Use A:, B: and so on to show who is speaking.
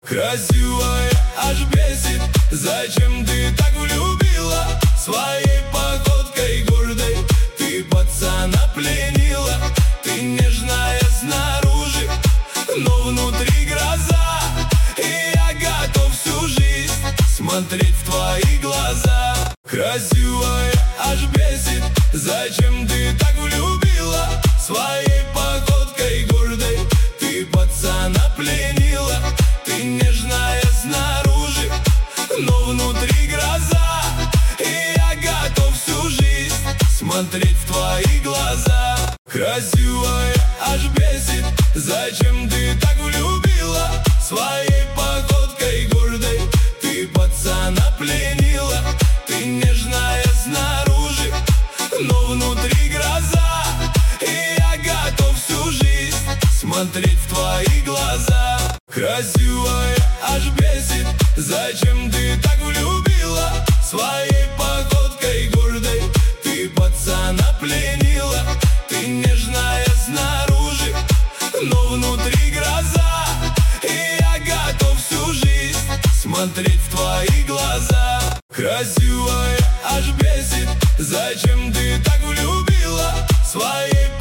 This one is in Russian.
A: Красивая, аж бесит. Зачем ты так влюбила? Своей походкой гордой ты пацана пленила. Ты нежная снаружи, но внутри гроза. И я готов всю жизнь смотреть в твои глаза. Красивая, аж бесит. Зачем ты так влюбила? Своей походкой гордой ты пацана пленила. Ты нежная снаружи, но внутри гроза. И я готов всю жизнь смотреть в твои глаза. Красивая, аж бесит. Зачем ты так влюбила? Своей походкой гордой ты пацана пленила. Ты нежная снаружи, но внутри гроза. И я готов всю жизнь смотреть в твои глаза. Красивая, аж бесит. Зачем ты так влюбила? Своей походкой гордой ты пацана пленила. Ты нежная снаружи, но внутри гроза. И я готов всю жизнь смотреть в твои глаза. Красивая, аж бесит. Зачем ты так влюбила? Своей